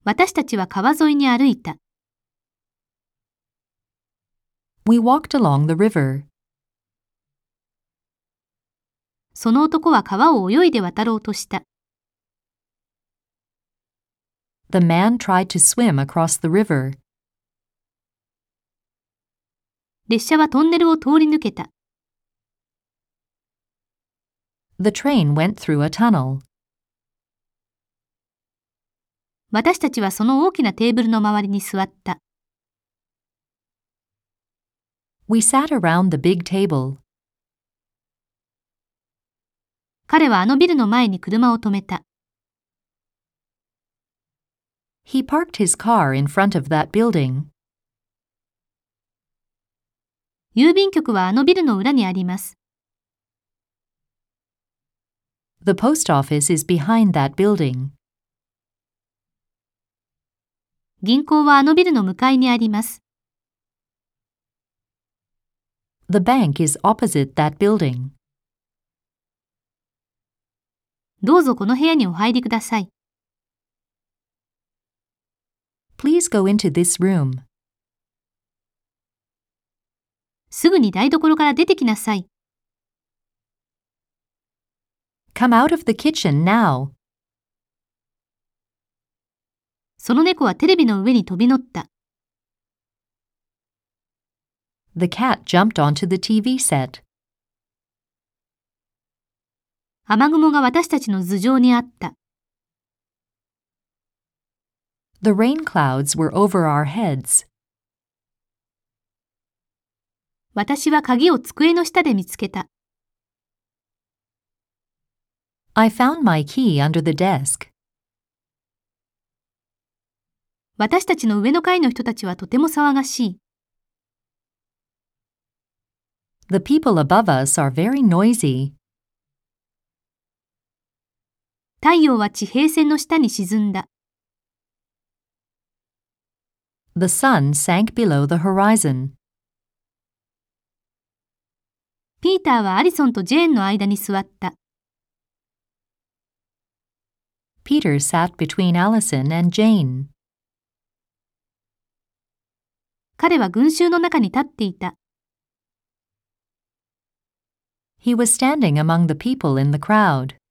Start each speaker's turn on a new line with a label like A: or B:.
A: 私たちは川沿いに歩いた。
B: We walked along the river.
A: その男は川を泳いで渡ろうとした。
B: The man tried to swim across the river.
A: 列車はトンネルを通り抜けた。
B: The train went through a tunnel.
A: 私たちはその大きなテーブルの周りに座った。
B: We sat around the big table.
A: 彼はあのビルの前に車を止めた。
B: He parked his car in front of that building.
A: 郵便局はあのビルの裏にあります。
B: The post office is behind that building.
A: 銀行はあのビルの向かいにあります。
B: The bank is opposite that building.
A: どうぞこの部屋にお入りください。
B: Please go into this room.
A: すぐに台所から出てきなさい。
B: Come out of the kitchen now.
A: その猫はテレビの上に飛び乗った。
B: The cat jumped onto the TV set.
A: 雨雲が私たちの頭上にあった。
B: The rain clouds were over our heads.
A: 私は鍵を机の下で見つけた。
B: I found my key under the desk.
A: 私たちの上の階の人たちはとても騒がしい。
B: The people above us are very noisy.
A: 太陽は地平線の下に沈んだ。
B: The sun sank below the horizon.
A: ピーターはアリソンとジェーンの間に座った。
B: Peter sat between Allison and Jane.
A: 彼は群衆の中に立っていた。
B: He was standing among the people in the crowd.